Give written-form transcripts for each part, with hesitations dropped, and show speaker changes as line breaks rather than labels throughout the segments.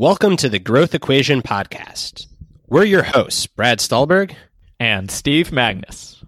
Welcome to the Growth Equation Podcast. We're your hosts, Brad Stulberg
and Steve Magnus.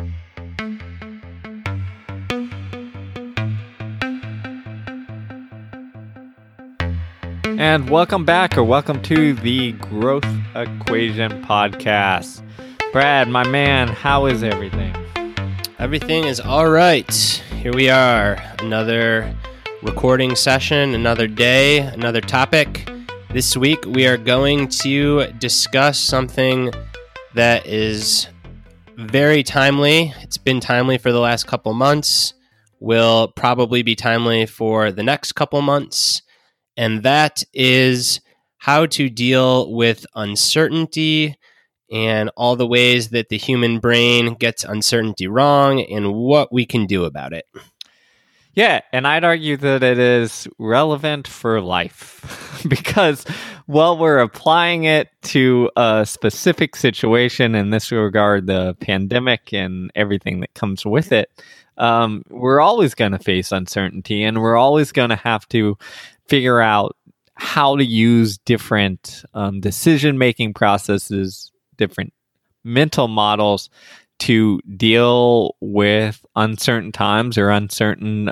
And welcome back, or welcome to the Growth Equation Podcast. Brad, my man, how is everything?
Everything is all right. Here we are, another recording session, another day, another topic. This week, we are going to discuss something that is very timely. It's been timely for the last couple months, will probably be timely for the next couple months, and that is how to deal with uncertainty and all the ways that the human brain gets uncertainty wrong and what we can do about it.
Yeah, and I'd argue that it is relevant for life because, well, we're applying it to a specific situation, in this regard, the pandemic and everything that comes with it. We're always going to face uncertainty, and we're always going to have to figure out how to use different decision-making processes, different mental models to deal with uncertain times or uncertain,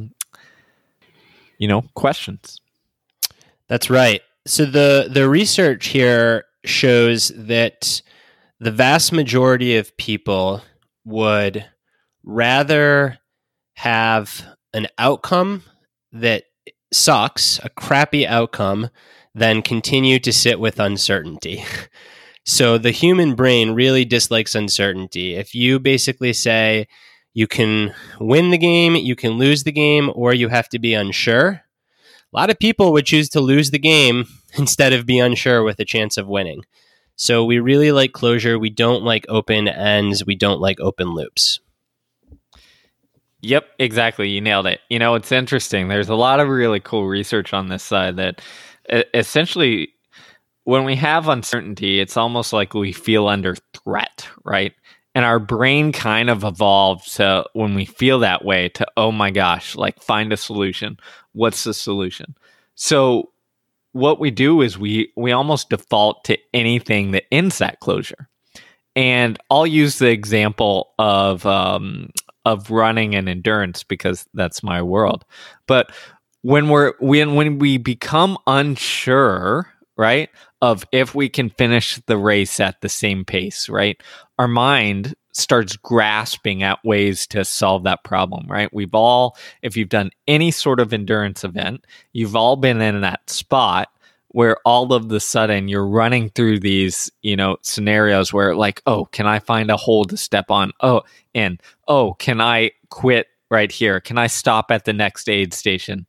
questions.
That's right. So the research here shows that the vast majority of people would rather have an outcome that sucks, a crappy outcome, than continue to sit with uncertainty. So the human brain really dislikes uncertainty. If you basically say you can win the game, you can lose the game, or you have to be unsure, a lot of people would choose to lose the game instead of be unsure with a chance of winning. So we really like closure. We don't like open ends. We don't like open loops.
Yep, exactly. You nailed it. It's interesting. There's a lot of really cool research on this side that essentially, when we have uncertainty, it's almost like we feel under threat, right? And our brain kind of evolved to, when we feel that way, to, oh my gosh, like find a solution. What's the solution? So what we do is we almost default to anything that ends that closure. And I'll use the example of running and endurance because that's my world. But when we become unsure, right, of if we can finish the race at the same pace, right, our mind starts grasping at ways to solve that problem, right? We've all, if you've done any sort of endurance event, you've all been in that spot where all of the sudden you're running through these, scenarios where like, oh, can I find a hole to step on? Oh, can I quit right here? Can I stop at the next aid station?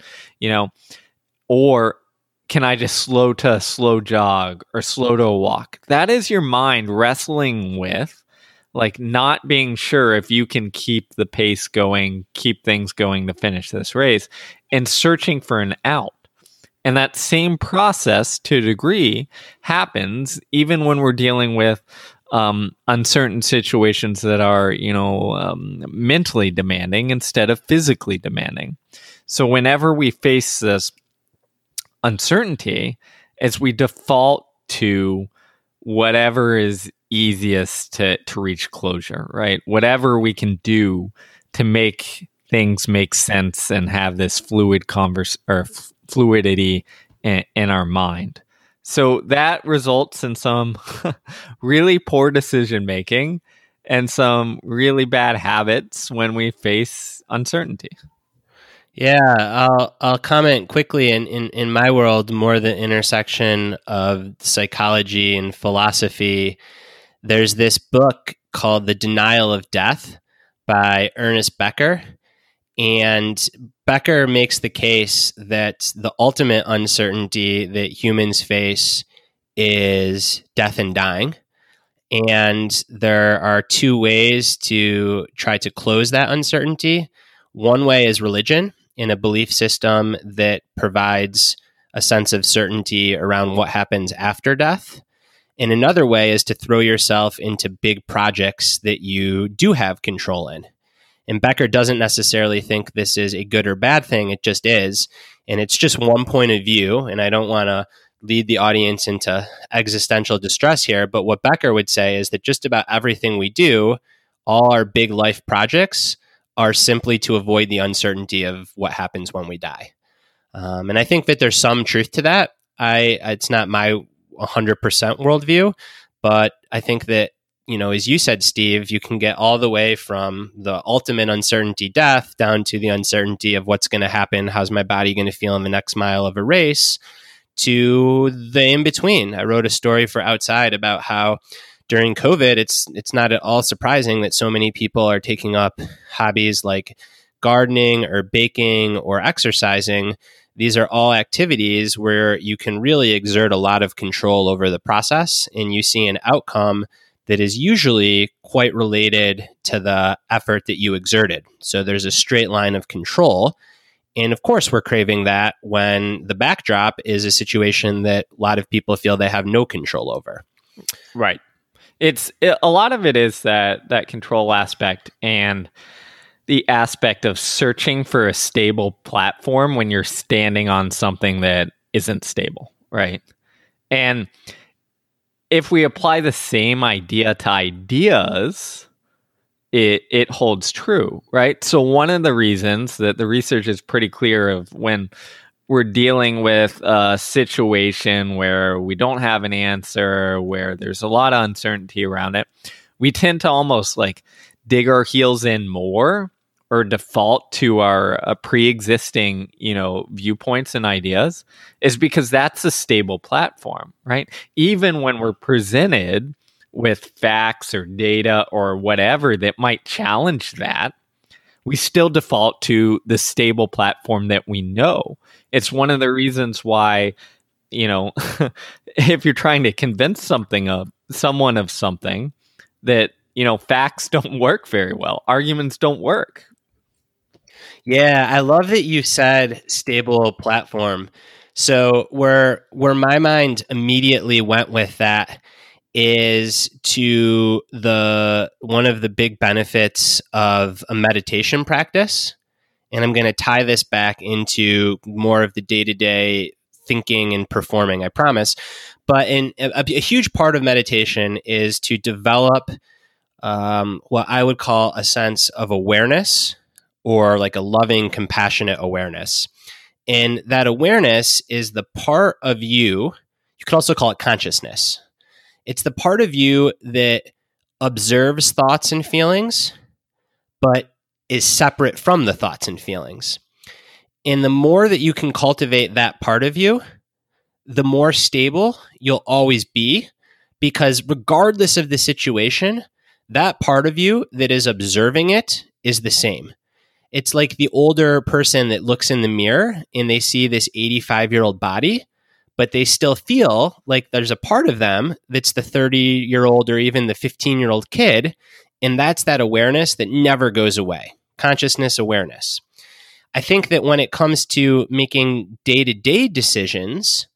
Or can I just slow to a slow jog or slow to a walk? That is your mind wrestling with, like, not being sure if you can keep the pace going, keep things going to finish this race, and searching for an out. And that same process, to a degree, happens even when we're dealing with uncertain situations that are, mentally demanding instead of physically demanding. So whenever we face this uncertainty, as we default to whatever is easiest to reach closure, right? Whatever we can do to make things make sense and have this fluidity in our mind. So that results in some really poor decision making and some really bad habits when we face uncertainty.
Yeah, I'll comment quickly. In my world, more the intersection of psychology and philosophy. There's this book called The Denial of Death by Ernest Becker. And Becker makes the case that the ultimate uncertainty that humans face is death and dying. And there are two ways to try to close that uncertainty. One way is religion, in a belief system that provides a sense of certainty around what happens after death. And another way is to throw yourself into big projects that you do have control in. And Becker doesn't necessarily think this is a good or bad thing. It just is. And it's just one point of view. And I don't want to lead the audience into existential distress here, but what Becker would say is that just about everything we do, all our big life projects, are simply to avoid the uncertainty of what happens when we die. And I think that there's some truth to that. It's not my 100% worldview, but I think that, as you said, Steve, you can get all the way from the ultimate uncertainty, death, down to the uncertainty of what's going to happen, how's my body going to feel in the next mile of a race, to the in-between. I wrote a story for Outside about how during COVID, it's not at all surprising that so many people are taking up hobbies like gardening or baking or exercising. These are all activities where you can really exert a lot of control over the process, and you see an outcome that is usually quite related to the effort that you exerted. So there's a straight line of control. And of course, we're craving that when the backdrop is a situation that a lot of people feel they have no control over.
Right. A lot of it is that control aspect and the aspect of searching for a stable platform when you're standing on something that isn't stable, right? And if we apply the same idea to ideas, it holds true, right? So one of the reasons that the research is pretty clear of when we're dealing with a situation where we don't have an answer, where there's a lot of uncertainty around it, we tend to almost like dig our heels in more or default to our pre-existing, viewpoints and ideas, is because that's a stable platform, right? Even when we're presented with facts or data or whatever that might challenge that, we still default to the stable platform that we know. It's one of the reasons why, if you're trying to convince someone of something, that, facts don't work very well. Arguments don't work.
Yeah, I love that you said stable platform. So where my mind immediately went with that is to one of the big benefits of a meditation practice. And I'm going to tie this back into more of the day-to-day thinking and performing, I promise. But a huge part of meditation is to develop what I would call a sense of awareness, or like a loving, compassionate awareness. And that awareness is the part of you could also call it consciousness. It's the part of you that observes thoughts and feelings, but is separate from the thoughts and feelings. And the more that you can cultivate that part of you, the more stable you'll always be, because regardless of the situation, that part of you that is observing it is the same. It's like the older person that looks in the mirror and they see this 85-year-old body, but they still feel like there's a part of them that's the 30-year-old or even the 15-year-old kid. And that's that awareness that never goes away. Consciousness awareness. I think that when it comes to making day-to-day decisions,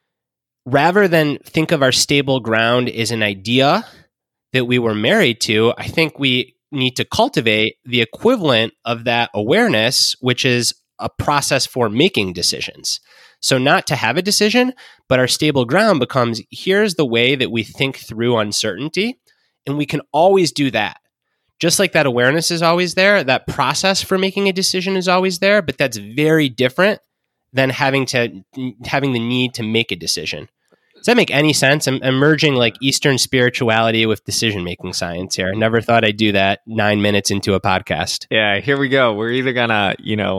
rather than think of our stable ground as an idea that we were married to, I think we need to cultivate the equivalent of that awareness, which is a process for making decisions. So not to have a decision, but our stable ground becomes, here's the way that we think through uncertainty, and we can always do that. Just like that awareness is always there, that process for making a decision is always there, but that's very different than having the need to make a decision. Does that make any sense? I'm merging like Eastern spirituality with decision-making science here. I never thought I'd do that 9 minutes into a podcast.
Yeah, here we go. We're either gonna,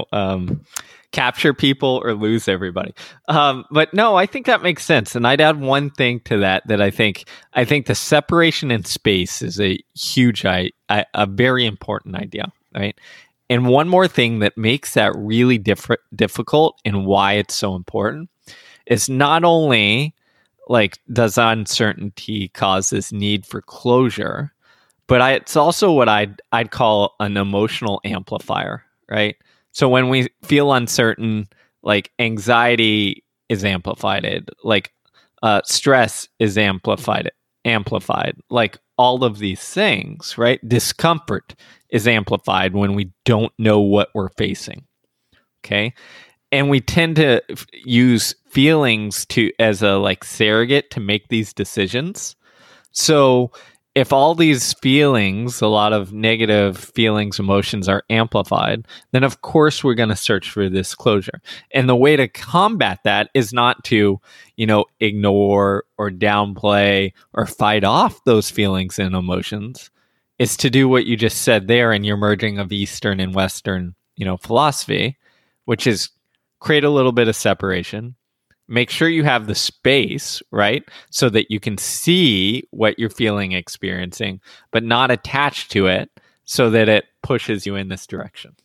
capture people or lose everybody. But no, I think that makes sense. And I'd add one thing to that I think the separation in space is a huge, a very important idea, right? And one more thing that makes that really difficult and why it's so important is not only like, does uncertainty cause this need for closure, but it's also what I'd call an emotional amplifier, right? So when we feel uncertain, like anxiety is amplified, like stress is amplified, like all of these things, right? Discomfort is amplified when we don't know what we're facing, okay? and we tend to use feelings as a like surrogate to make these decisions. So if all these feelings, a lot of negative feelings, emotions are amplified, then of course we're going to search for this closure. And the way to combat that is not to, ignore or downplay or fight off those feelings and emotions. It's to do what you just said there in your merging of Eastern and Western, philosophy, which is create a little bit of separation. Make sure you have the space, right? So that you can see what you're feeling, experiencing, but not attached to it so that it pushes you in this direction.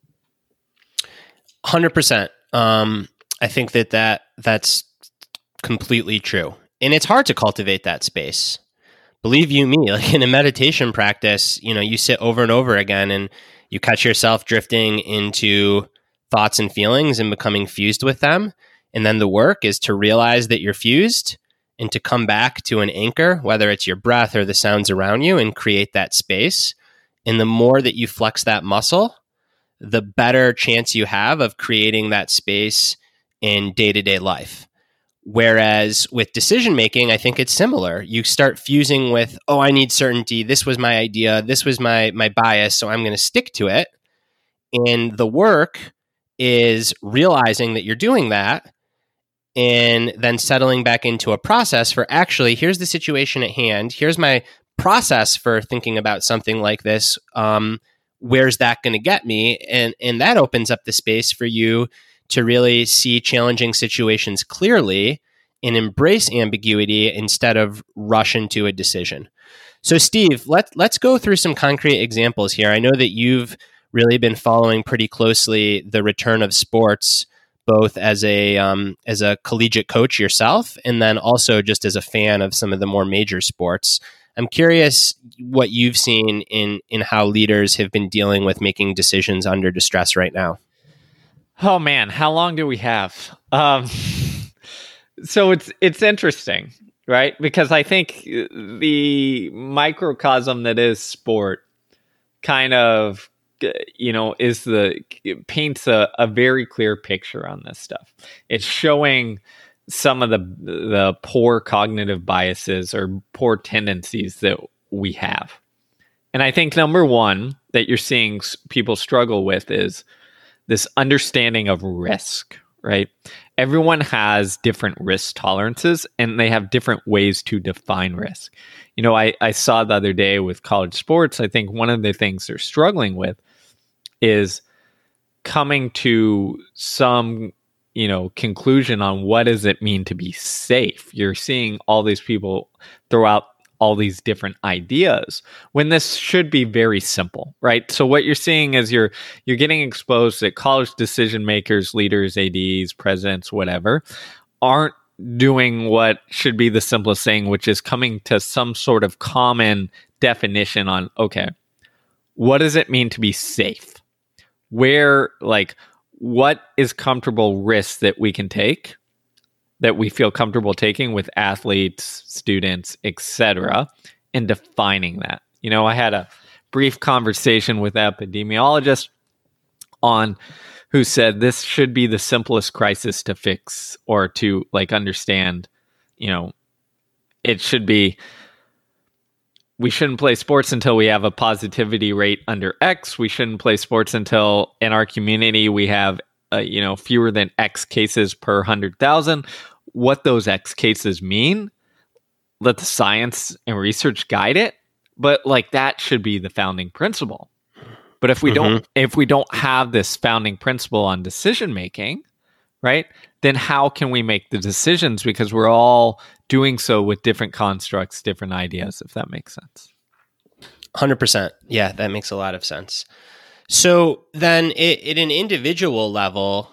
100%. I think that's completely true. And it's hard to cultivate that space. Believe you me, like in a meditation practice, you sit over and over again and you catch yourself drifting into thoughts and feelings and becoming fused with them. And then the work is to realize that you're fused and to come back to an anchor, whether it's your breath or the sounds around you, and create that space. And the more that you flex that muscle, the better chance you have of creating that space in day-to-day life. Whereas with decision making, I think it's similar. You start fusing with, I need certainty. This was my idea. This was my bias. So I'm going to stick to it. And the work is realizing that you're doing that and then settling back into a process for actually, here's the situation at hand. Here's my process for thinking about something like this. Where's that going to get me? And that opens up the space for you to really see challenging situations clearly and embrace ambiguity instead of rush into a decision. So Steve, let's go through some concrete examples here. I know that you've really been following pretty closely the return of sports, both as a collegiate coach yourself, and then also just as a fan of some of the more major sports. I'm curious what you've seen in how leaders have been dealing with making decisions under distress right now.
Oh man, how long do we have? So it's interesting, right? Because I think the microcosm that is sport kind of paints a very clear picture on this stuff. It's showing some of the poor cognitive biases or poor tendencies that we have. And I think number one that you're seeing people struggle with is this understanding of risk, right? Everyone has different risk tolerances and they have different ways to define risk. I saw the other day with college sports, I think one of the things they're struggling with is coming to some, conclusion on what does it mean to be safe. You're seeing all these people throw out all these different ideas when this should be very simple, right? So what you're seeing is you're getting exposed that college decision makers, leaders, ADs, presidents, whatever, aren't doing what should be the simplest thing, which is coming to some sort of common definition on, okay, what does it mean to be safe? What is comfortable risk that we can take, that we feel comfortable taking with athletes, students, etc., and defining that. I had a brief conversation with an epidemiologist who said this should be the simplest crisis to fix or to understand. It should be, we shouldn't play sports until we have a positivity rate under X. We shouldn't play sports until in our community we have fewer than X cases per 100,000. What those X cases mean, let the science and research guide it. But that should be the founding principle. But if we don't have this founding principle on decision making, right, then how can we make the decisions? Because we're all doing so with different constructs, different ideas, if that makes sense.
100%. Yeah, that makes a lot of sense. So then at an individual level,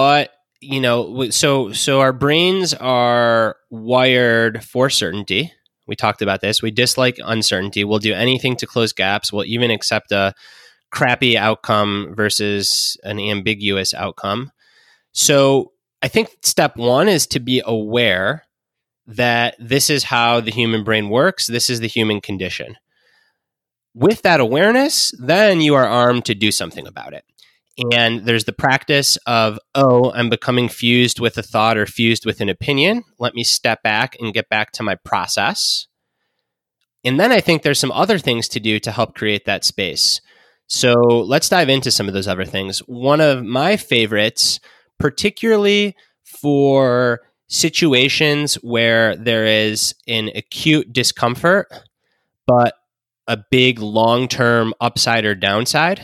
so our brains are wired for certainty. We talked about this. We dislike uncertainty. We'll do anything to close gaps. We'll even accept a crappy outcome versus an ambiguous outcome. So I think step one is to be aware that this is how the human brain works. This is the human condition. With that awareness, then you are armed to do something about it. And there's the practice of, oh, I'm becoming fused with a thought or fused with an opinion. Let me step back and get back to my process. And then I think there's some other things to do to help create that space. So let's dive into some of those other things. One of my favorites, particularly for situations where there is an acute discomfort, but a big long-term upside or downside,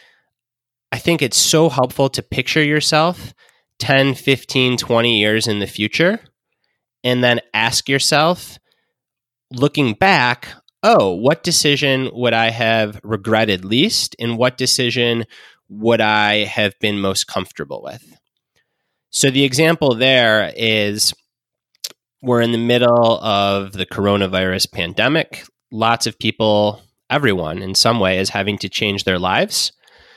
I think it's so helpful to picture yourself 10, 15, 20 years in the future and then ask yourself, looking back, oh, what decision would I have regretted least and what decision would I have been most comfortable with? So the example there is we're in the middle of the coronavirus pandemic. Lots of people, everyone in some way is having to change their lives.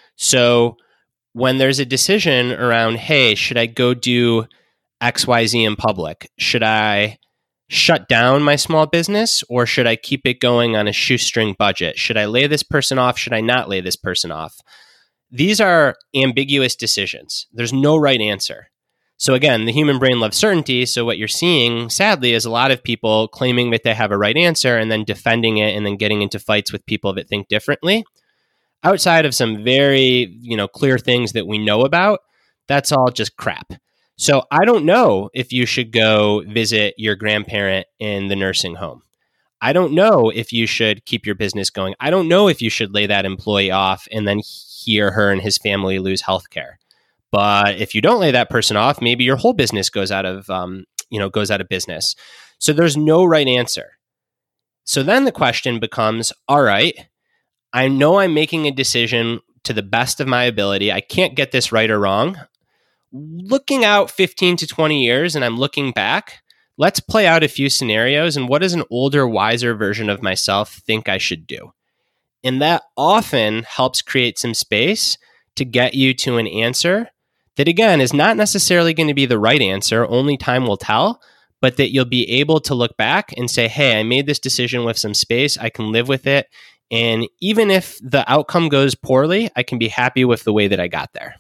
So when there's a decision around, hey, should I go do XYZ in public? Should I shut down my small business or should I keep it going on a shoestring budget? Should I lay this person off? Should I not lay this person off? These are ambiguous decisions. There's no right answer. So again, the human brain loves certainty. So what you're seeing, sadly, is a lot of people claiming that they have a right answer and then defending it and then getting into fights with people that think differently. Outside of some very, clear things that we know about, that's all just crap. So I don't know if you should go visit your grandparent in the nursing home. I don't know if you should keep your business going. I don't know if you should lay that employee off and then he or her and his family lose health care. But if you don't lay that person off, maybe your whole business goes out of business. So there's no right answer. So then the question becomes, all right, I know I'm making a decision to the best of my ability. I can't get this right or wrong. Looking out 15 to 20 years and I'm looking back, let's play out a few scenarios and what does an older, wiser version of myself think I should do? And that often helps create some space to get you to an answer that, again, is not necessarily going to be the right answer. Only time will tell, but that you'll be able to look back and say, hey, I made this decision with some space. I can live with it. And even if the outcome goes poorly, I can be happy with the way that I got there.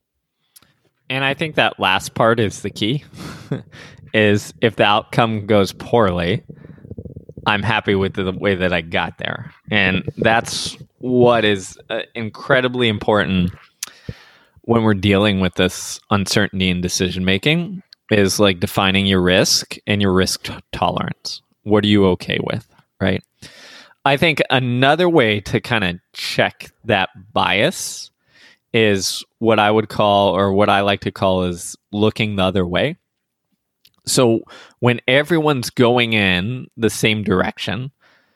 And I think that last part is the key, is if the outcome goes poorly, I'm happy with the way that I got there. And that's what is incredibly important when we're dealing with this uncertainty in decision making, is like defining your risk and your risk tolerance. What are you okay with, right? I think another way to kind of check that bias is what I would call, or what I like to call, is looking the other way. So when everyone's going in the same direction,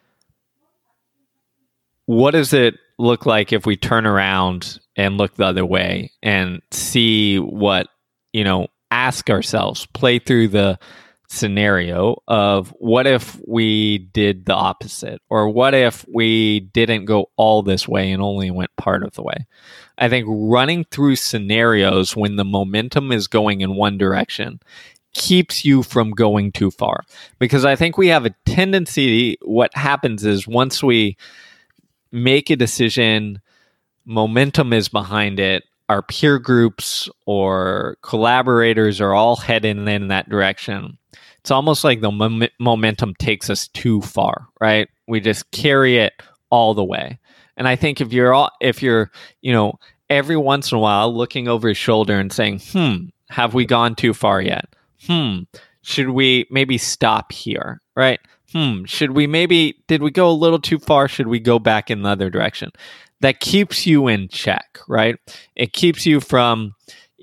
what does it look like if we turn around and look the other way and see what, ask ourselves, play through the scenario of what if we did the opposite, or what if we didn't go all this way and only went part of the way? I think running through scenarios when the momentum is going in one direction keeps you from going too far, because I think we have a tendency, what happens is once we make a decision, momentum is behind it, our peer groups or collaborators are all heading in that direction. It's almost like the momentum takes us too far, right? We just carry it all the way. And I think if you're every once in a while looking over his shoulder and saying, have we gone too far yet? Should we maybe stop here, right? Did we go a little too far? Should we go back in the other direction? That keeps you in check, right? It keeps you from,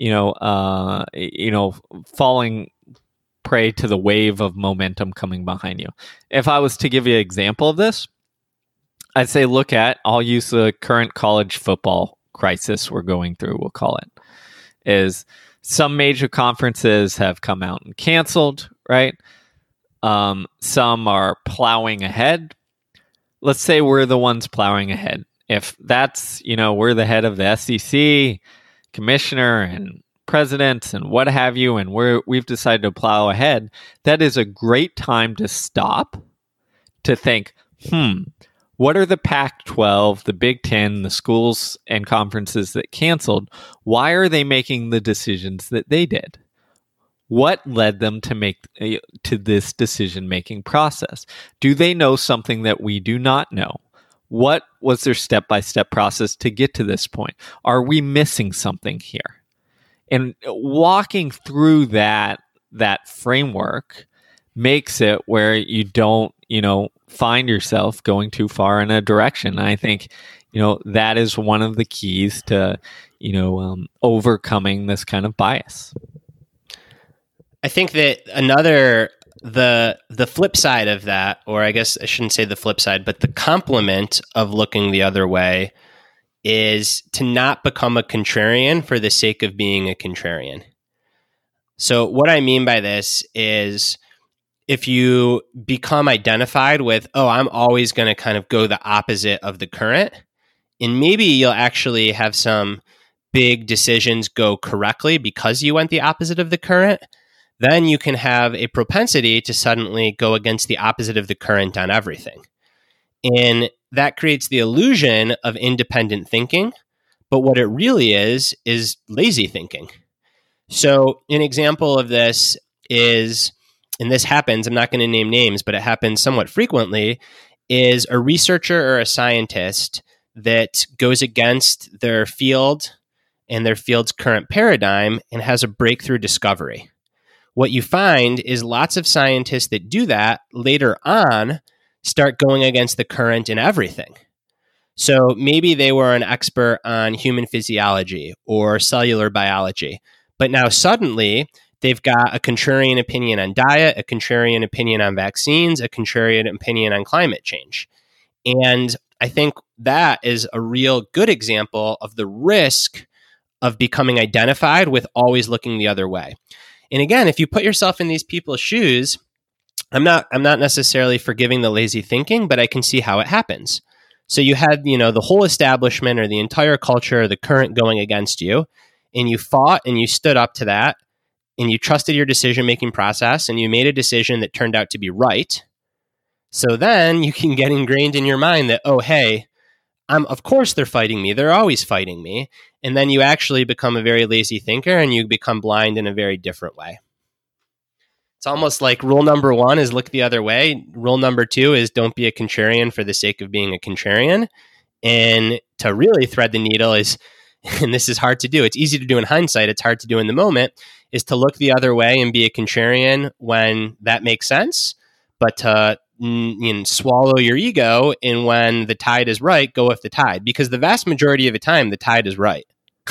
falling prey to the wave of momentum coming behind you. If I was to give you an example of this, I'd say I'll use the current college football crisis we're going through, we'll call it, is some major conferences have come out and canceled, right? Some are plowing ahead. Let's say we're the ones plowing ahead. If that's, we're the head of the SEC, commissioner and president and what have you, and we've decided to plow ahead, that is a great time to stop, to think, What are the Pac-12, the Big Ten, the schools and conferences that canceled? Why are they making the decisions that they did? What led them to make to this decision-making process? Do they know something that we do not know? What was their step-by-step process to get to this point? Are we missing something here? And walking through that framework makes it where you don't, find yourself going too far in a direction. And I think, that is one of the keys to, overcoming this kind of bias.
I think that the flip side of that, or I guess I shouldn't say the flip side, but the complement of looking the other way is to not become a contrarian for the sake of being a contrarian. So what I mean by this is if you become identified with, I'm always going to kind of go the opposite of the current, and maybe you'll actually have some big decisions go correctly because you went the opposite of the current, then you can have a propensity to suddenly go against the opposite of the current on everything. And that creates the illusion of independent thinking. But what it really is lazy thinking. So an example of this is, and this happens, I'm not going to name names, but it happens somewhat frequently, is a researcher or a scientist that goes against their field and their field's current paradigm and has a breakthrough discovery. What you find is lots of scientists that do that later on start going against the current in everything. So maybe they were an expert on human physiology or cellular biology, but now suddenly they've got a contrarian opinion on diet, a contrarian opinion on vaccines, a contrarian opinion on climate change. And I think that is a real good example of the risk of becoming identified with always looking the other way. And again, if you put yourself in these people's shoes, I'm not necessarily forgiving the lazy thinking, but I can see how it happens. So you had, the whole establishment or the entire culture, or the current going against you, and you fought and you stood up to that, and you trusted your decision-making process, and you made a decision that turned out to be right. So then you can get ingrained in your mind that, hey, of course they're fighting me. They're always fighting me. And then you actually become a very lazy thinker and you become blind in a very different way. It's almost like rule number 1 is look the other way. Rule number 2 is don't be a contrarian for the sake of being a contrarian. And to really thread the needle is, and this is hard to do, it's easy to do in hindsight, it's hard to do in the moment, is to look the other way and be a contrarian when that makes sense, but to swallow your ego, and when the tide is right, go with the tide, because the vast majority of the time the tide is right.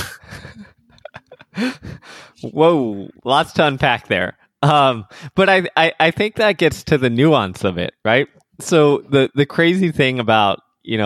Whoa, lots to unpack there. But I think that gets to the nuance of it, right? So the crazy thing about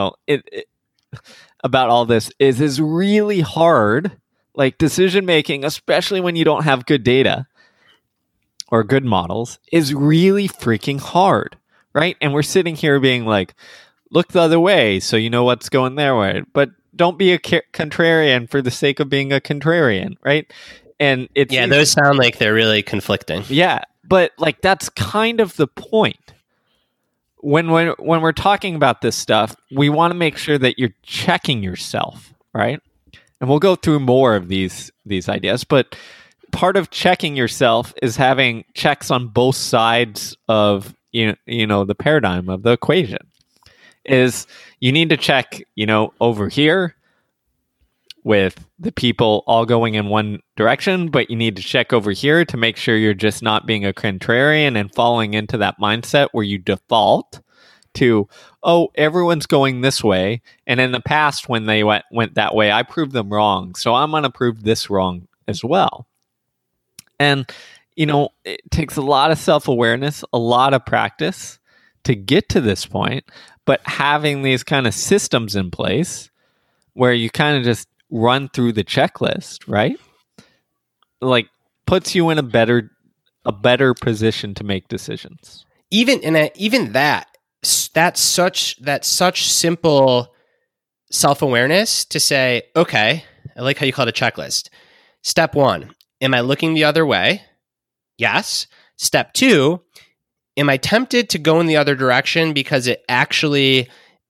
about all this is really hard, like decision making, especially when you don't have good data or good models, is really freaking hard. Right? And we're sitting here being like, look the other way so you know what's going their way. But don't be a contrarian for the sake of being a contrarian, right? And it's
those sound like they're really conflicting.
Yeah, but like that's kind of the point. When we're talking about this stuff, we want to make sure that you're checking yourself, right? And we'll go through more of these ideas, but part of checking yourself is having checks on both sides of the paradigm of the equation. Is you need to check, over here with the people all going in one direction, but you need to check over here to make sure you're just not being a contrarian and falling into that mindset where you default to, everyone's going this way. And in the past, when they went that way, I proved them wrong. So I'm going to prove this wrong as well. And it takes a lot of self-awareness, a lot of practice to get to this point, but having these kind of systems in place where you kind of just run through the checklist, right? Like puts you in a better position to make decisions.
Even that's such simple self-awareness to say, okay, I like how you call it a checklist. Step 1, am I looking the other way? Yes. Step 2, am I tempted to go in the other direction because it actually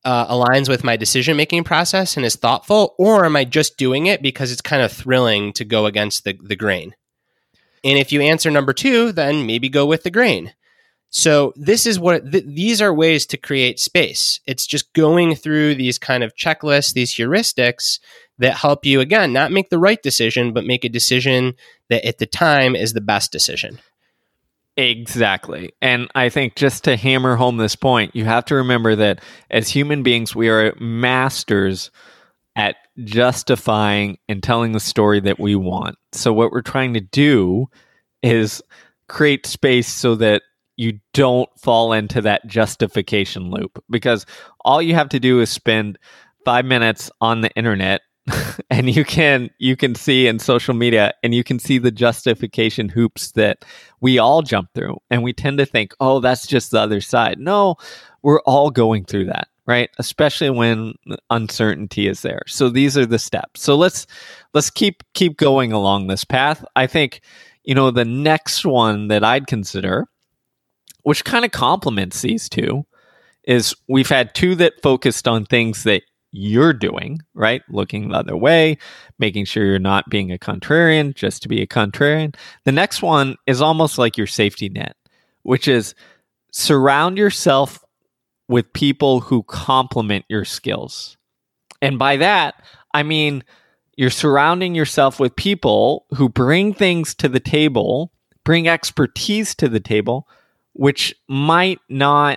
aligns with my decision-making process and is thoughtful, or am I just doing it because it's kind of thrilling to go against the grain? And if you answer number 2, then maybe go with the grain. So this is what these are ways to create space. It's just going through these kind of checklists, these heuristics that help you, again, not make the right decision, but make a decision that at the time is the best decision.
Exactly. And I think just to hammer home this point, you have to remember that as human beings, we are masters at justifying and telling the story that we want. So what we're trying to do is create space so that you don't fall into that justification loop, because all you have to do is spend 5 minutes on the internet and you can see in social media, and you can see the justification hoops that we all jump through. And we tend to think, oh, that's just the other side. No, we're all going through that, right? Especially when uncertainty is there. So these are the steps. So let's keep going along this path. I think, the next one that I'd consider, which kind of complements these two, is we've had 2 that focused on things that you're doing, right? Looking the other way, making sure you're not being a contrarian just to be a contrarian. The next one is almost like your safety net, which is surround yourself with people who complement your skills. And by that, I mean, you're surrounding yourself with people who bring things to the table, bring expertise to the table, which might not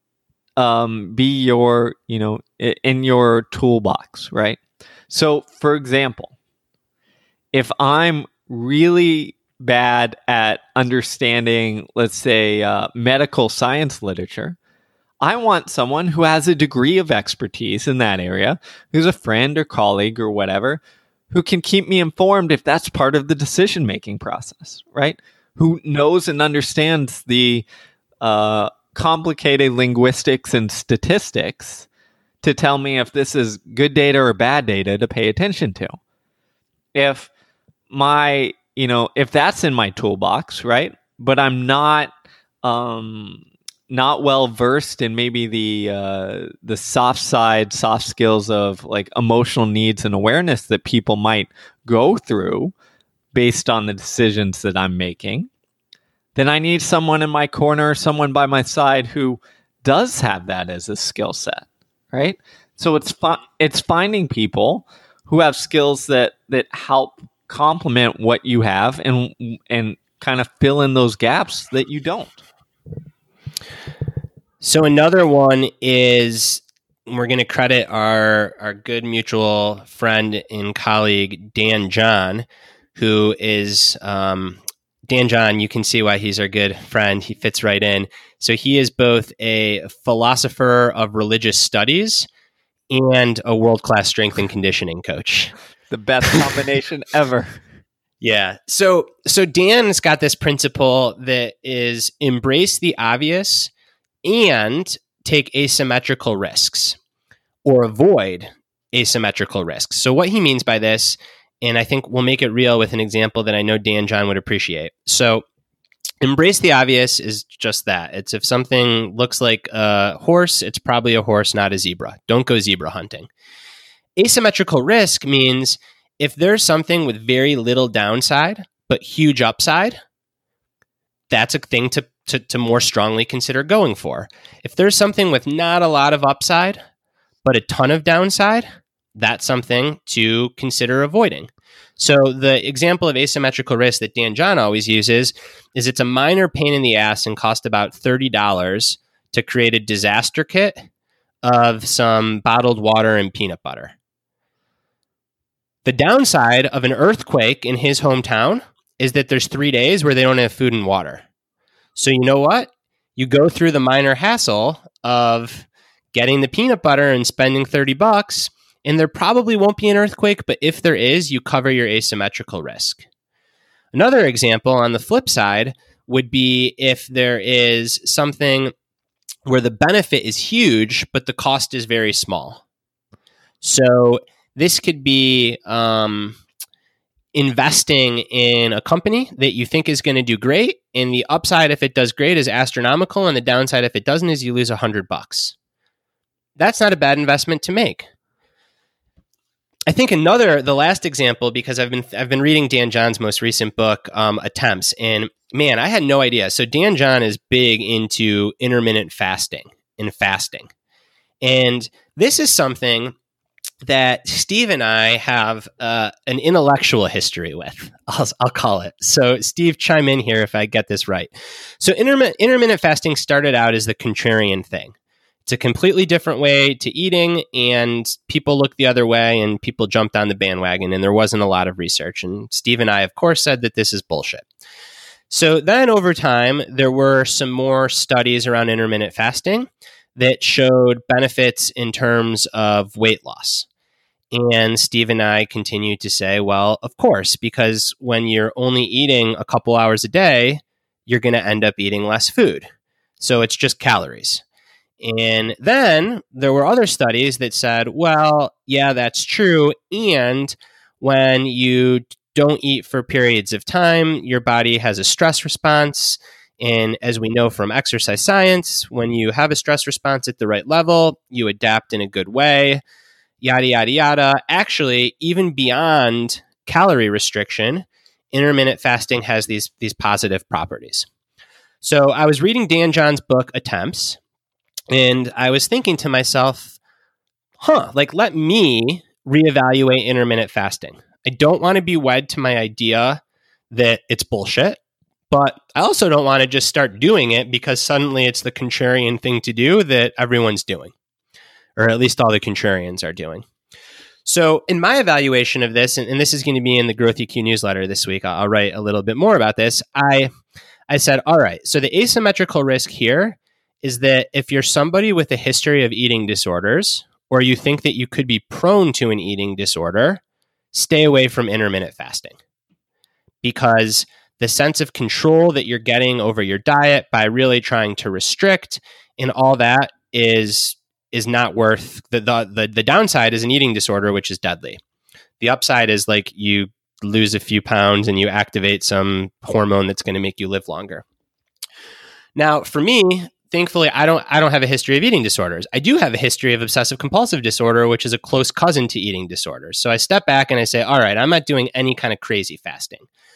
be your, in your toolbox, right? So, for example, if I'm really bad at understanding, let's say, medical science literature, I want someone who has a degree of expertise in that area, who's a friend or colleague or whatever, who can keep me informed if that's part of the decision-making process, right? Who knows and understands the complicated linguistics and statistics to tell me if this is good data or bad data to pay attention to. If if that's in my toolbox, right? But I'm not well versed in maybe the soft skills of like emotional needs and awareness that people might go through based on the decisions that I'm making, then I need someone in my corner, someone by my side who does have that as a skill set, right? So it's finding people who have skills that help complement what you have and kind of fill in those gaps that you don't.
So another one is, we're going to credit our good mutual friend and colleague, Dan John, who is Dan John. You can see why he's our good friend. He fits right in. So he is both a philosopher of religious studies and a world-class strength and conditioning coach.
The best combination ever.
Yeah. So Dan's got this principle that is embrace the obvious and take asymmetrical risks, or avoid asymmetrical risks. So what he means by this, and I think we'll make it real with an example that I know Dan John would appreciate. So embrace the obvious is just that. It's if something looks like a horse, it's probably a horse, not a zebra. Don't go zebra hunting. Asymmetrical risk means if there's something with very little downside, but huge upside, that's a thing to more strongly consider going for. If there's something with not a lot of upside, but a ton of downside, that's something to consider avoiding. So the example of asymmetrical risk that Dan John always uses is it's a minor pain in the ass and cost about $30 to create a disaster kit of some bottled water and peanut butter. The downside of an earthquake in his hometown is that there's 3 days where they don't have food and water. So you know what? You go through the minor hassle of getting the peanut butter and spending $30, and there probably won't be an earthquake, but if there is, you cover your asymmetrical risk. Another example on the flip side would be if there is something where the benefit is huge, but the cost is very small. So this could be investing in a company that you think is going to do great, and the upside if it does great is astronomical, and the downside if it doesn't is you lose $100. that's not a bad investment to make. I think the last example, because I've been reading Dan John's most recent book, Attempts, and man, I had no idea. So Dan John is big into intermittent fasting and fasting. And this is something that Steve and I have an intellectual history with, I'll call it. So Steve, chime in here if I get this right. So intermittent fasting started out as the contrarian thing. It's a completely different way to eating, and people looked the other way and people jumped on the bandwagon, and there wasn't a lot of research. And Steve and I, of course, said that this is bullshit. So then over time, there were some more studies around intermittent fasting that showed benefits in terms of weight loss. And Steve and I continued to say, well, of course, because when you're only eating a couple hours a day, you're going to end up eating less food. So it's just calories. And then there were other studies that said, well, yeah, that's true. And when you don't eat for periods of time, your body has a stress response. And as we know from exercise science, when you have a stress response at the right level, you adapt in a good way, yada, yada, yada. Actually, even beyond calorie restriction, intermittent fasting has these positive properties. So I was reading Dan John's book, Attempts, and I was thinking to myself, let me reevaluate intermittent fasting. I don't want to be wed to my idea that it's bullshit, but I also don't want to just start doing it because suddenly it's the contrarian thing to do that everyone's doing, or at least all the contrarians are doing. So in my evaluation of this, and this is going to be in the Growth EQ newsletter this week, I'll write a little bit more about this. I said, all right, so the asymmetrical risk here is that if you're somebody with a history of eating disorders, or you think that you could be prone to an eating disorder, stay away from intermittent fasting. Because the sense of control that you're getting over your diet by really trying to restrict and all that is not worth the downside is an eating disorder, which is deadly. The upside is like you lose a few pounds and you activate some hormone that's going to make you live longer. Now, for me, thankfully, I don't have a history of eating disorders. I do have a history of obsessive compulsive disorder, which is a close cousin to eating disorders. So I step back and I say, all right, I'm not doing any kind of crazy fasting.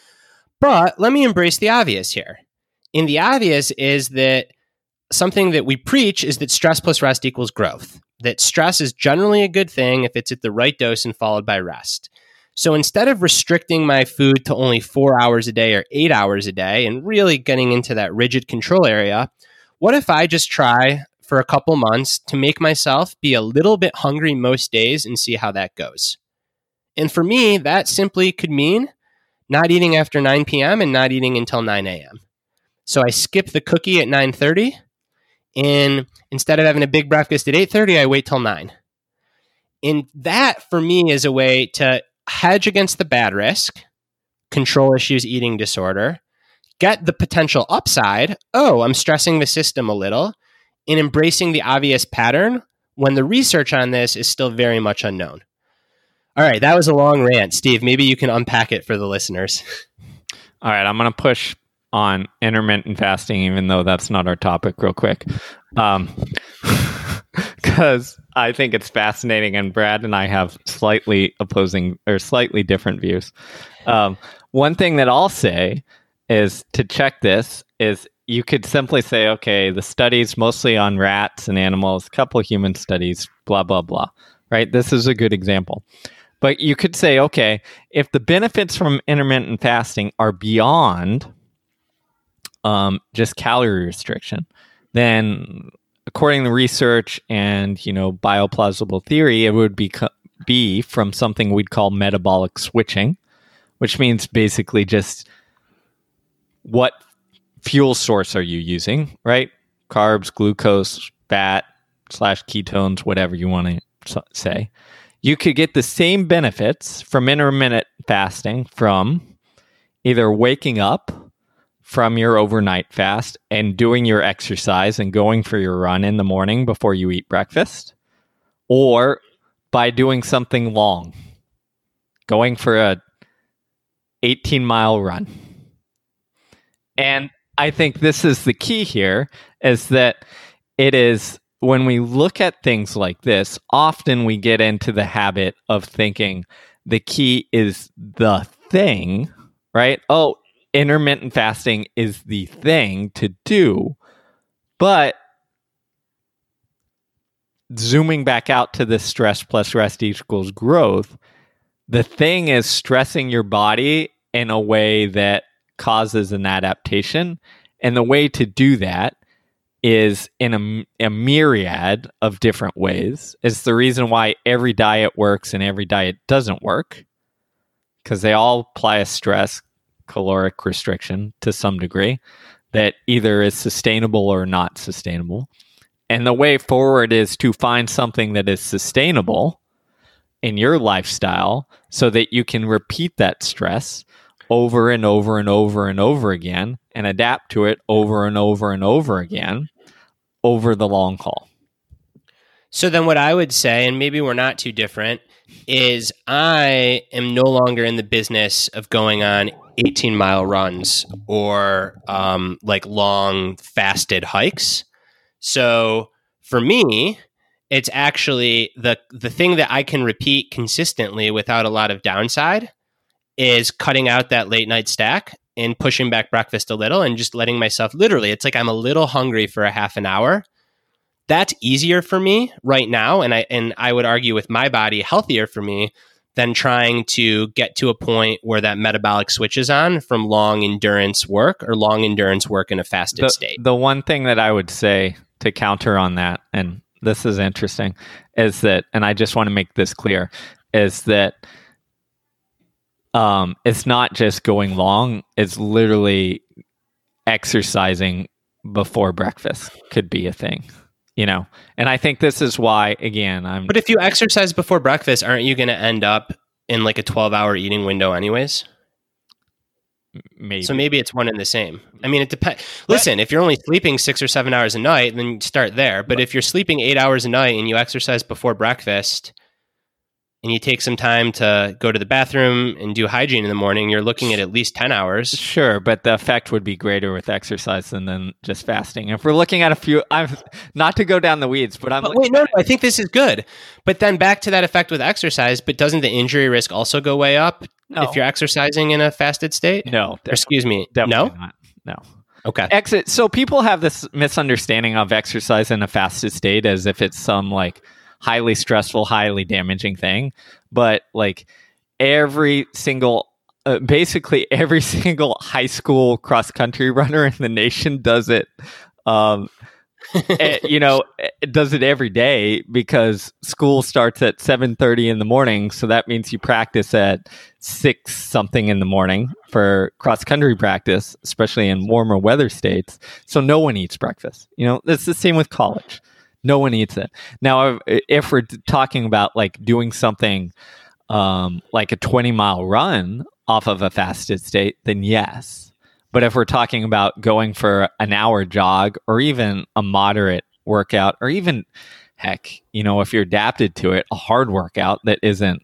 But let me embrace the obvious here. And the obvious is that something that we preach is that stress plus rest equals growth. That stress is generally a good thing if it's at the right dose and followed by rest. So instead of restricting my food to only 4 hours a day or 8 hours a day and really getting into that rigid control area, what if I just try for a couple months to make myself be a little bit hungry most days and see how that goes? And for me, that simply could mean not eating after 9 p.m. and not eating until 9 a.m. So I skip the cookie at 9:30, and instead of having a big breakfast at 8:30, I wait till 9. And that, for me, is a way to hedge against the bad risk, control issues, eating disorder, get the potential upside, I'm stressing the system a little, and embracing the obvious pattern when the research on this is still very much unknown. All right, that was a long rant. Steve, maybe you can unpack it for the listeners.
All right, I'm going to push on intermittent fasting, even though that's not our topic, real quick. Because I think it's fascinating, and Brad and I have slightly opposing or slightly different views. One thing that I'll say is to check this is you could simply say, okay, the studies mostly on rats and animals, a couple of human studies, blah, blah, blah, right? This is a good example. But you could say, okay, if the benefits from intermittent fasting are beyond just calorie restriction, then according to research and, bioplausible theory, it would be from something we'd call metabolic switching, which means basically just what fuel source are you using, right? Carbs, glucose, fat / ketones, whatever you want to say. You could get the same benefits from intermittent fasting from either waking up from your overnight fast and doing your exercise and going for your run in the morning before you eat breakfast, or by doing something long, going for a 18-mile run. And I think this is the key here, is that it is when we look at things like this, often we get into the habit of thinking the key is the thing, right? Oh, intermittent fasting is the thing to do. But zooming back out to the stress plus rest equals growth, the thing is stressing your body in a way that causes an adaptation. And the way to do that is in a myriad of different ways. It's the reason why every diet works and every diet doesn't work, because they all apply a stress caloric restriction to some degree that either is sustainable or not sustainable. And the way forward is to find something that is sustainable in your lifestyle so that you can repeat that stress over and over and over and over again and adapt to it over and over and over again over the long haul.
So then what I would say, and maybe we're not too different, is I am no longer in the business of going on 18-mile runs or like long fasted hikes. So for me, it's actually the thing that I can repeat consistently without a lot of downside is cutting out that late night stack and pushing back breakfast a little and just letting myself, literally, it's like I'm a little hungry for a half an hour. That's easier for me right now, and I would argue with my body healthier for me than trying to get to a point where that metabolic switch is on from long endurance work in a fasted state.
The one thing that I would say to counter on that, and this is interesting, is that, and I just want to make this clear, is that it's not just going long, it's literally exercising before breakfast could be a thing. And I think this is why, again,
But if you exercise before breakfast, aren't you going to end up in like a 12-hour eating window anyways?
Maybe.
So maybe it's one and the same. I mean, it depends. Listen, if you're only sleeping 6 or 7 hours a night, then start there. But if you're sleeping 8 hours a night and you exercise before breakfast and you take some time to go to the bathroom and do hygiene in the morning, you're looking at least 10 hours.
Sure, but the effect would be greater with exercise than just fasting. If we're looking at a few, not to go down the weeds, but
I think this is good. But then back to that effect with exercise, but doesn't the injury risk also go way up if you're exercising in a fasted state?
No.
Excuse me.
Definitely not. No.
Okay.
So people have this misunderstanding of exercise in a fasted state as if it's some like highly stressful, highly damaging thing. But like basically every single high school cross country runner in the nation does it. It does it every day because school starts at 7:30 in the morning. So that means you practice at 6 something in the morning for cross country practice, especially in warmer weather states. So no one eats breakfast. It's the same with college. No one eats it. Now, if we're talking about like doing something like a 20-mile run off of a fasted state, then yes. But if we're talking about going for an hour jog or even a moderate workout, or even, heck, if you're adapted to it, a hard workout that isn't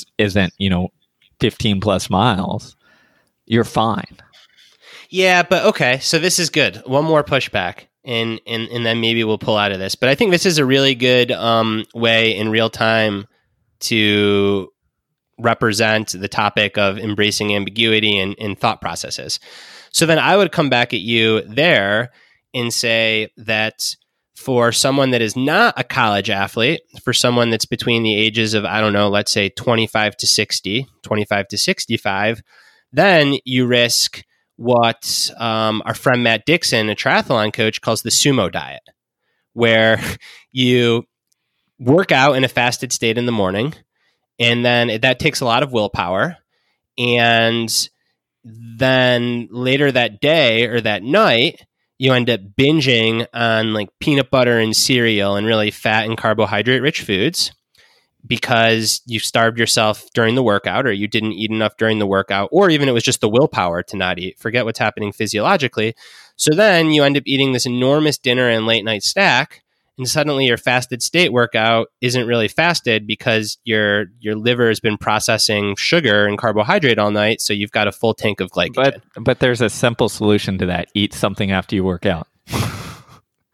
15 plus miles, you're fine.
Yeah, but okay. So this is good. One more pushback. And then maybe we'll pull out of this. But I think this is a really good way in real time to represent the topic of embracing ambiguity in thought processes. So then I would come back at you there and say that for someone that is not a college athlete, for someone that's between the ages of, I don't know, let's say 25 to 60, 25 to 65, then you risk what our friend Matt Dixon, a triathlon coach, calls the sumo diet, where you work out in a fasted state in the morning, and then that takes a lot of willpower. And then later that day or that night, you end up binging on like peanut butter and cereal and really fat and carbohydrate rich foods because you starved yourself during the workout, or you didn't eat enough during the workout, or even it was just the willpower to not eat. Forget what's happening physiologically. So then you end up eating this enormous dinner and late night stack, and suddenly your fasted state workout isn't really fasted because your liver has been processing sugar and carbohydrate all night, so you've got a full tank of glycogen.
But there's a simple solution to that. Eat something after you work out.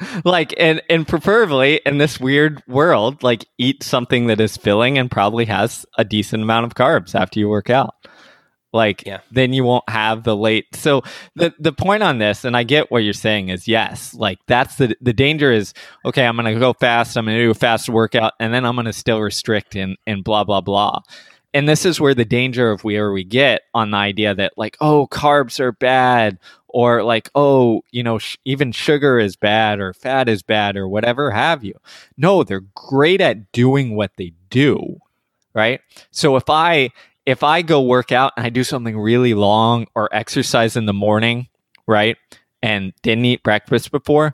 Like, and preferably in this weird world, like eat something that is filling and probably has a decent amount of carbs after you work out. Like, then you won't have the late. So the point on this, and I get what you're saying, is yes, like that's the danger is, okay, I'm going to go fast, I'm going to do a fast workout, and then I'm going to still restrict and blah, blah, blah. And this is where the danger of where we get on the idea that like, oh, carbs are bad, or like, oh, you know, even sugar is bad or fat is bad or whatever have you. No, they're great at doing what they do, right? So if I go work out and I do something really long or exercise in the morning, right, and didn't eat breakfast before,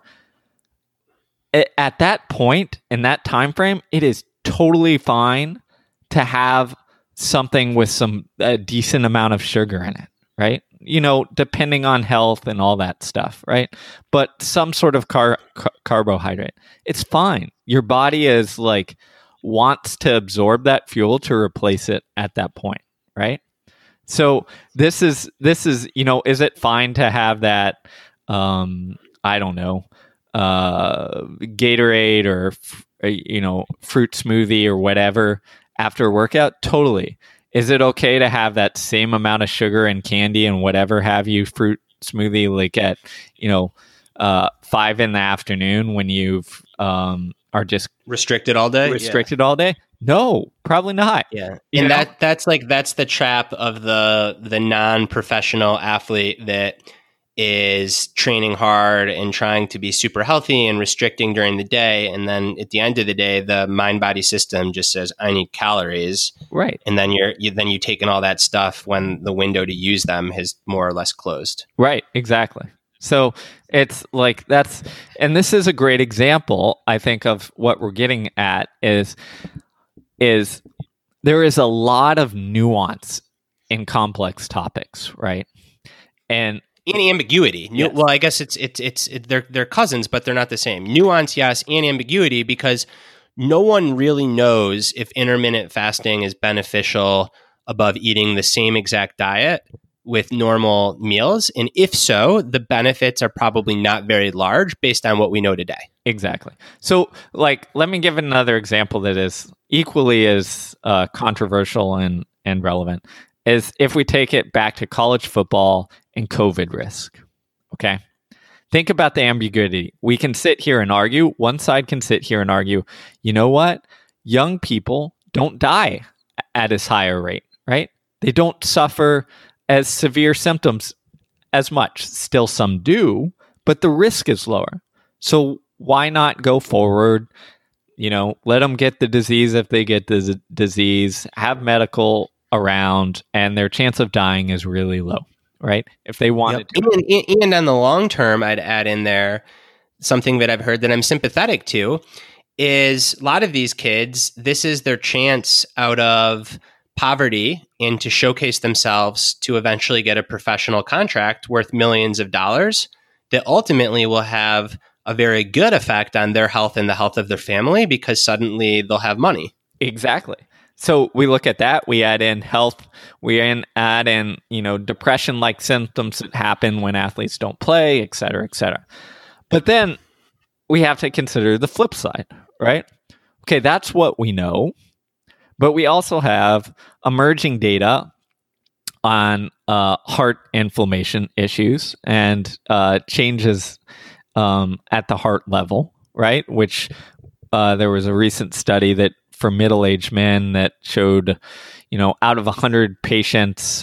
at that point, in that time frame, it is totally fine to have something with a decent amount of sugar in it, right? You know, depending on health and all that stuff, right? But some sort of carbohydrate. It's fine. Your body is like wants to absorb that fuel to replace it at that point, right? So this is, you know, is it fine to have that, I don't know, Gatorade or, you know, fruit smoothie or whatever after a workout? Totally. Is it okay to have that same amount of sugar and candy and whatever have you fruit smoothie like at, you know, 5 p.m. when you've are just
restricted all day?
All day? No, probably not.
Yeah. And that's the trap of the non-professional athlete that is training hard and trying to be super healthy and restricting during the day. And then at the end of the day, the mind-body system just says, I need calories.
Right.
And then you're taking all that stuff when the window to use them has more or less closed.
Right. Exactly. So it's like and this is a great example, I think, of what we're getting at is there is a lot of nuance in complex topics, right? And
any ambiguity. Yes. Well, I guess they're cousins, but they're not the same. Nuance, yes, and ambiguity, because no one really knows if intermittent fasting is beneficial above eating the same exact diet with normal meals. And if so, the benefits are probably not very large based on what we know today.
Exactly. So, like, let me give another example that is equally as controversial and relevant. Is if we take it back to college football and COVID risk. Okay. Think about the ambiguity. We can sit here and argue. One side can sit here and argue, you know what? Young people don't die at as high a rate, right? They don't suffer as severe symptoms as much. Still some do, but the risk is lower. So why not go forward? You know, let them get the disease if they get the disease, have medical around, and their chance of dying is really low, right? If they wanted to.
And on the long term, I'd add in there something that I've heard that I'm sympathetic to is a lot of these kids, this is their chance out of poverty and to showcase themselves to eventually get a professional contract worth millions of dollars that ultimately will have a very good effect on their health and the health of their family because suddenly they'll have money.
Exactly. So we look at that, we add in health, add in, you know, depression-like symptoms that happen when athletes don't play, et cetera, et cetera. But then we have to consider the flip side, right? Okay, that's what we know, but we also have emerging data on heart inflammation issues and changes at the heart level, right? Which there was a recent study that for middle-aged men that showed, you know, out of 100 patients,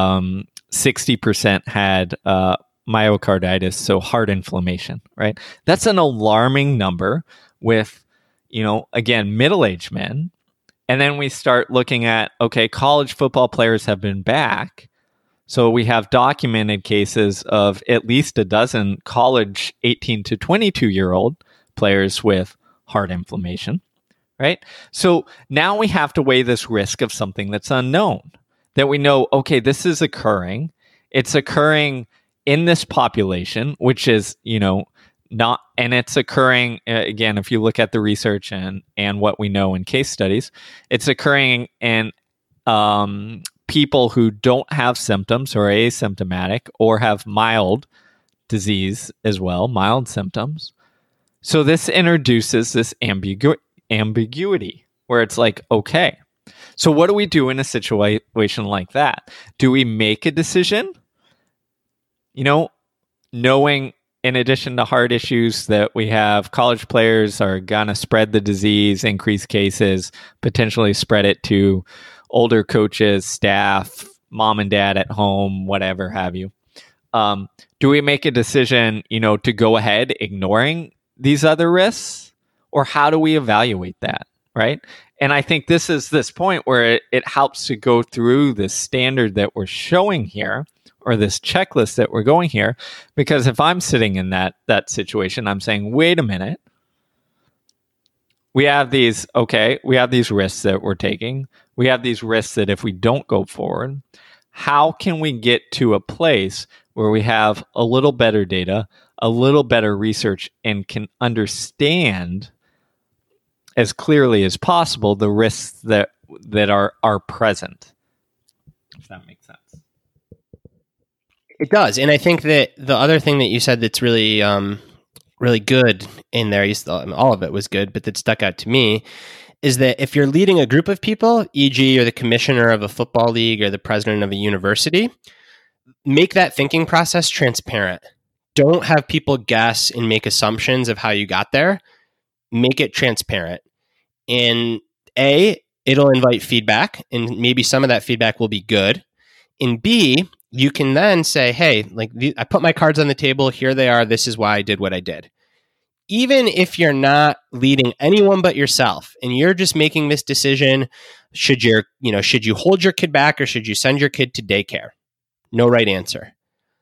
60% had myocarditis, so heart inflammation, right? That's an alarming number with, you know, again, middle-aged men. And then we start looking at, okay, college football players have been back. So we have documented cases of at least a dozen college 18 to 22-year-old players with heart inflammation. Right? So now we have to weigh this risk of something that's unknown, that we know, okay, this is occurring. It's occurring in this population, which is, you know, not, and it's occurring, again, if you look at the research and what we know in case studies, it's occurring in people who don't have symptoms or are asymptomatic or have mild disease as well, mild symptoms. So this introduces this ambiguity where it's like, okay, so what do we do in a situation like that? Do we make a decision? Knowing in addition to heart issues that we have college players are going to spread the disease, increase cases, potentially spread it to older coaches, staff, mom and dad at home, whatever have you. Do we make a decision, to go ahead ignoring these other risks? Or how do we evaluate that, right? And I think this is this point where it helps to go through this standard that we're showing here, or this checklist that we're going here, because if I'm sitting in that situation, I'm saying, wait a minute, we have these risks that we're taking. We have these risks that if we don't go forward, how can we get to a place where we have a little better data, a little better research, and can understand as clearly as possible the risks that are present? If that makes sense.
It does. And I think that the other thing that you said that's really really good in there, all of it was good, but that stuck out to me, is that if you're leading a group of people, e.g. you're the commissioner of a football league or the president of a university, make that thinking process transparent. Don't have people guess and make assumptions of how you got there. Make it transparent. And A, it'll invite feedback, and maybe some of that feedback will be good. And B, you can then say, hey, I put my cards on the table. Here they are. This is why I did what I did. Even if you're not leading anyone but yourself and you're just making this decision, should you hold your kid back or should you send your kid to daycare? No right answer.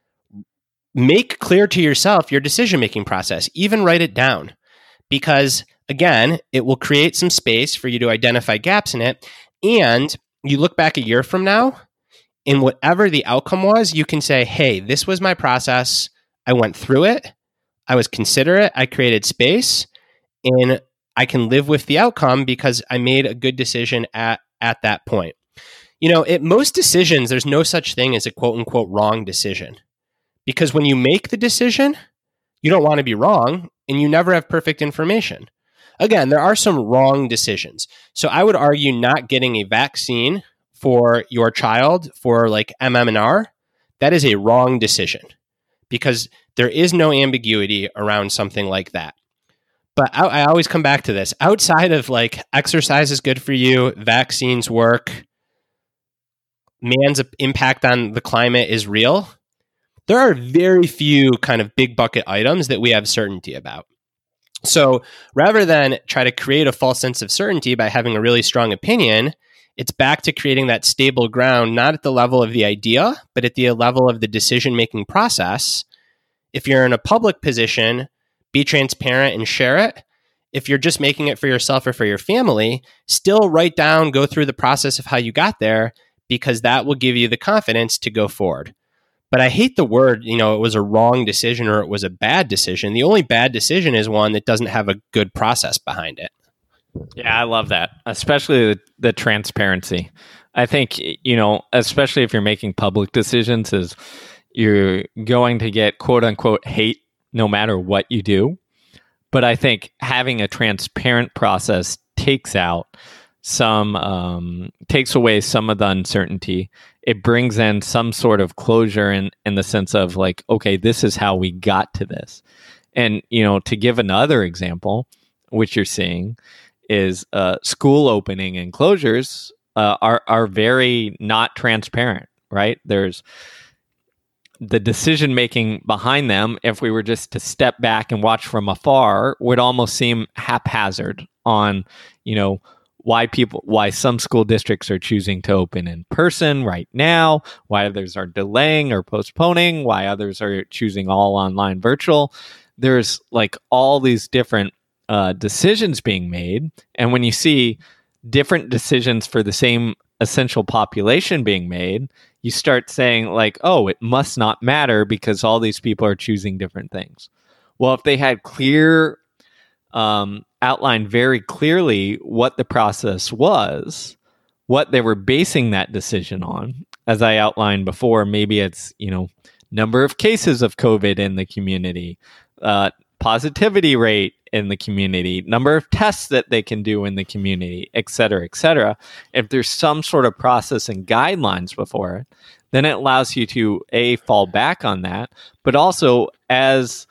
Make clear to yourself your decision-making process. Even write it down, because again, it will create some space for you to identify gaps in it. And you look back a year from now, and whatever the outcome was, you can say, hey, this was my process. I went through it. I was considerate. I created space, and I can live with the outcome because I made a good decision at that point. At most decisions, there's no such thing as a quote unquote wrong decision, because when you make the decision, you don't want to be wrong, and you never have perfect information. Again, there are some wrong decisions. So I would argue not getting a vaccine for your child for MMR, that is a wrong decision, because there is no ambiguity around something like that. But I always come back to this. Outside of exercise is good for you, vaccines work, man's impact on the climate is real, there are very few kind of big bucket items that we have certainty about. So rather than try to create a false sense of certainty by having a really strong opinion, it's back to creating that stable ground, not at the level of the idea, but at the level of the decision-making process. If you're in a public position, be transparent and share it. If you're just making it for yourself or for your family, still write down, go through the process of how you got there, because that will give you the confidence to go forward. But I hate the word, it was a wrong decision or it was a bad decision. The only bad decision is one that doesn't have a good process behind it.
Yeah, I love that, especially the transparency. I think, especially if you're making public decisions, is you're going to get quote unquote hate no matter what you do. But I think having a transparent process takes away some of the uncertainty. It brings in some sort of closure in the sense of okay, this is how we got to this. And, to give another example, which you're seeing is school opening and closures are very not transparent, right? There's the decision making behind them, if we were just to step back and watch from afar, would almost seem haphazard on, why some school districts are choosing to open in person right now, why others are delaying or postponing, why others are choosing all online virtual. There's all these different decisions being made. And when you see different decisions for the same essential population being made, you start saying oh, it must not matter because all these people are choosing different things. Well, if they had clear, outlined very clearly what the process was, what they were basing that decision on, as I outlined before, maybe it's, number of cases of COVID in the community, positivity rate, in the community, number of tests that they can do in the community, et cetera, et cetera. If there's some sort of process and guidelines before it, then it allows you to fall back on that, but also as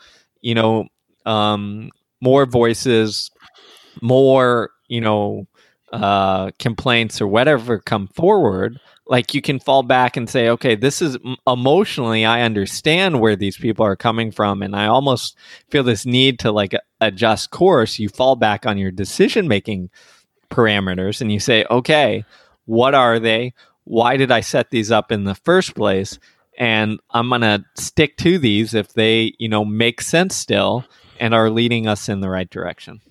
more voices, more complaints or whatever come forward, like you can fall back and say, okay, this is emotionally, I understand where these people are coming from, and I almost feel this need to like adjust course. You fall back on your decision making parameters and you say, okay, what are they? Why did I set these up in the first place? And I'm going to stick to these if they, make sense still and are leading us in the right direction.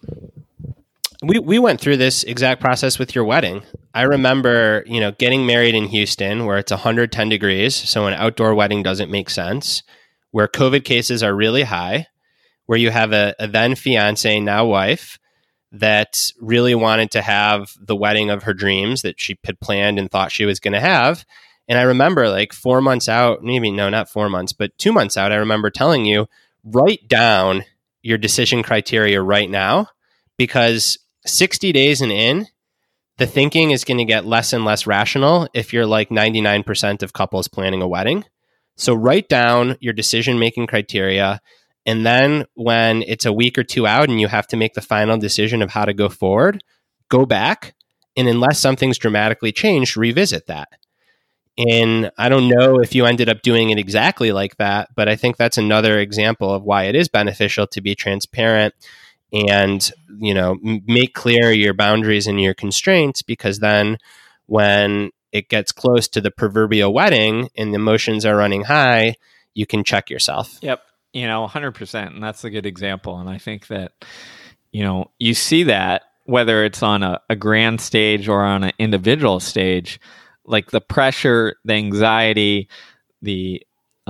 We went through this exact process with your wedding. I remember, getting married in Houston where it's 110 degrees, so an outdoor wedding doesn't make sense, where COVID cases are really high, where you have a then fiance, now wife, that really wanted to have the wedding of her dreams that she had planned and thought she was going to have. And I remember like 4 months out, maybe no, not 4 months, but 2 months out, I remember telling you, write down your decision criteria right now, because 60 days and in, the thinking is going to get less and less rational if you're like 99% of couples planning a wedding. So write down your decision-making criteria. And then when it's a week or two out and you have to make the final decision of how to go forward, go back. And unless something's dramatically changed, revisit that. And I don't know if you ended up doing it exactly like that, but I think that's another example of why it is beneficial to be transparent and, make clear your boundaries and your constraints, because then when it gets close to the proverbial wedding and the emotions are running high, you can check yourself.
Yep. 100%. And that's a good example. And I think that, you see that whether it's on a grand stage or on an individual stage, like the pressure, the anxiety, the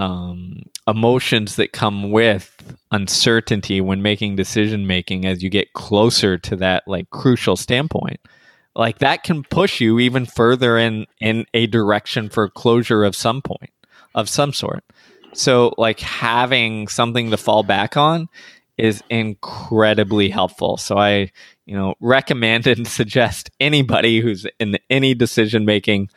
emotions that come with uncertainty when making decision making as you get closer to that like crucial standpoint, like that can push you even further in a direction for closure of some point of some sort. So like having something to fall back on is incredibly helpful. So I recommend and suggest anybody who's in any decision making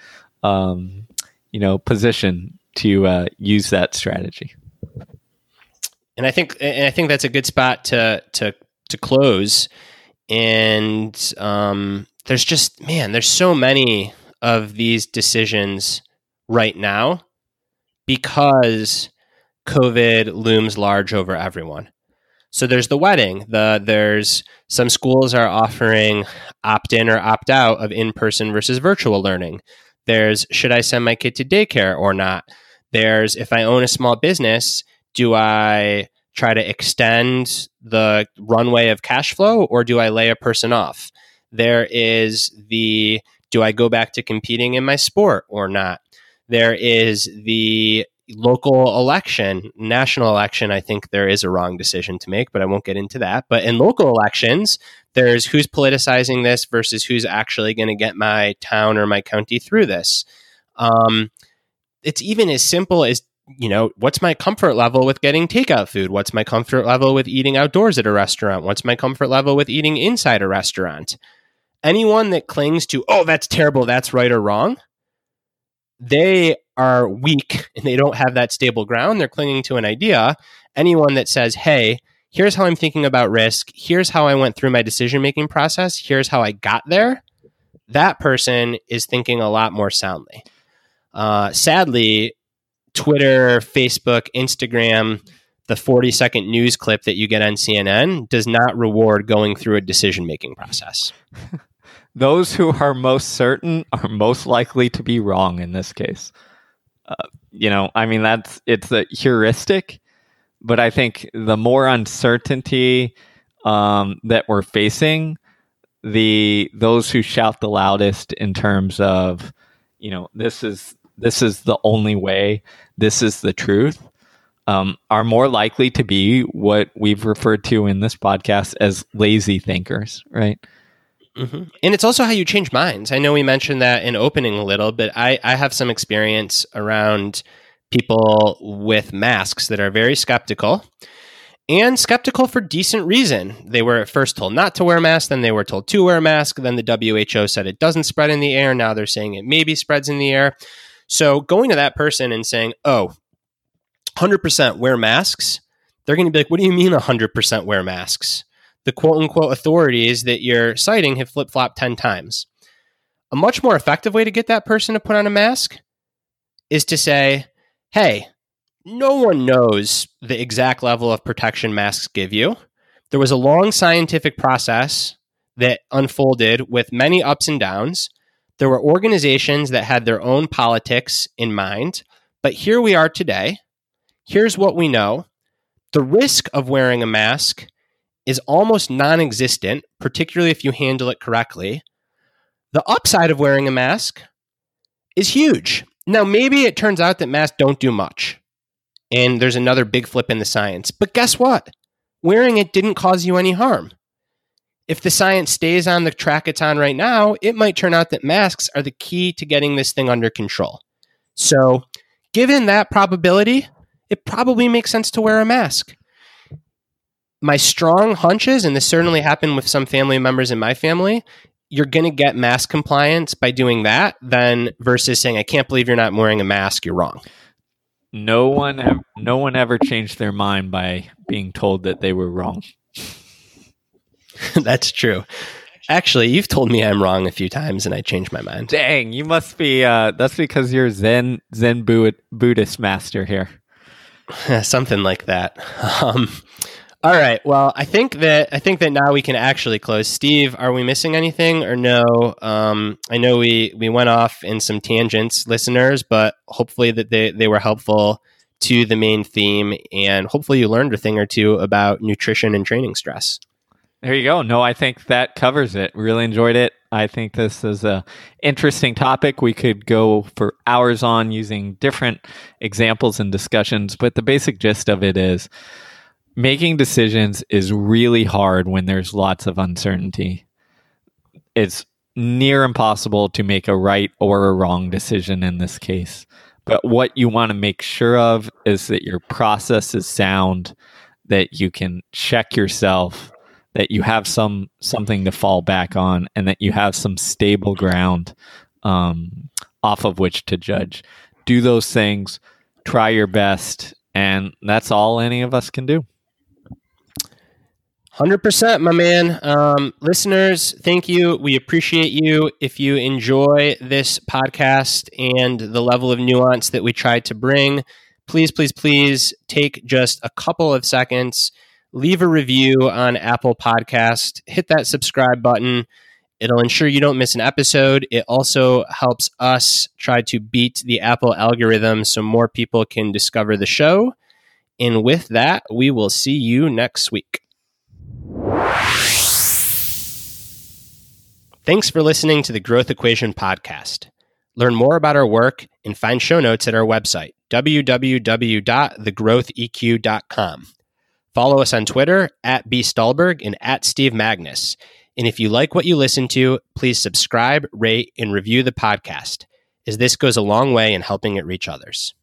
position to use that strategy.
And I think that's a good spot to close. And there's so many of these decisions right now because COVID looms large over everyone. So there's the wedding. There's some schools are offering opt-in or opt-out of in-person versus virtual learning. There's, should I send my kid to daycare or not? There's, if I own a small business, do I try to extend the runway of cash flow or do I lay a person off? There is do I go back to competing in my sport or not? There is the local election, national election. I think there is a wrong decision to make, but I won't get into that. But in local elections, there's who's politicizing this versus who's actually going to get my town or my county through this. It's even as simple as, what's my comfort level with getting takeout food? What's my comfort level with eating outdoors at a restaurant? What's my comfort level with eating inside a restaurant? Anyone that clings to, oh, that's terrible, that's right or wrong, they are weak and they don't have that stable ground. They're clinging to an idea. Anyone that says, hey, here's how I'm thinking about risk. Here's how I went through my decision-making process. Here's how I got there. That person is thinking a lot more soundly. Sadly, Twitter, Facebook, Instagram, the 40-second news clip that you get on CNN does not reward going through a decision-making process.
Those who are most certain are most likely to be wrong in this case. It's a heuristic, but I think the more uncertainty that we're facing, those who shout the loudest in terms of, this is the only way, this is the truth, are more likely to be what we've referred to in this podcast as lazy thinkers, right?
Mm-hmm. And it's also how you change minds. I know we mentioned that in opening a little, but I have some experience around people with masks that are very skeptical. and skeptical for decent reason. They were at first told not to wear a mask, then they were told to wear a mask, then the WHO said it doesn't spread in the air, now they're saying it maybe spreads in the air. So going to that person and saying, 100% wear masks, they're going to be like, what do you mean 100% wear masks? The quote-unquote authorities that you're citing have flip-flopped 10 times. A much more effective way to get that person to put on a mask is to say, hey, no one knows the exact level of protection masks give you. There was a long scientific process that unfolded with many ups and downs. There were organizations that had their own politics in mind. But here we are today. Here's what we know. The risk of wearing a mask is almost non-existent, particularly if you handle it correctly. The upside of wearing a mask is huge. Now, maybe it turns out that masks don't do much, and there's another big flip in the science. But guess what? Wearing it didn't cause you any harm. If the science stays on the track it's on right now, it might turn out that masks are the key to getting this thing under control. So, given that probability, it probably makes sense to wear a mask. My strong hunches, and this certainly happened with some family members in my family, you're going to get mask compliance by doing that than versus saying, I can't believe you're not wearing a mask, you're wrong.
No one ever changed their mind by being told that they were wrong.
That's true. Actually, you've told me I'm wrong a few times and I changed my mind.
Dang, you must be, that's because you're Zen Buddhist master here.
Something like that. All right. Well, I think that now we can actually close. Steve, are we missing anything or no? I know we went off in some tangents, listeners, but hopefully that they were helpful to the main theme, and hopefully you learned a thing or two about nutrition and training stress.
There you go. No, I think that covers it. Really enjoyed it. I think this is a interesting topic. We could go for hours on using different examples and discussions, but the basic gist of it is making decisions is really hard when there's lots of uncertainty. It's near impossible to make a right or a wrong decision in this case. But what you want to make sure of is that your process is sound, that you can check yourself, that you have something to fall back on, and that you have some stable ground off of which to judge. Do those things, try your best, and that's all any of us can do.
100%, my man. Listeners, thank you. We appreciate you. If you enjoy this podcast and the level of nuance that we tried to bring, please take just a couple of seconds, leave a review on Apple Podcast, hit that subscribe button. It'll ensure you don't miss an episode. It also helps us try to beat the Apple algorithm so more people can discover the show. And with that, we will see you next week. Thanks for listening to the Growth Equation podcast. Learn more about our work and find show notes at our website, www.thegrowtheq.com. Follow us on Twitter @bstulberg and @SteveMagnus. And if you like what you listen to, please subscribe, rate, and review the podcast, as this goes a long way in helping it reach others.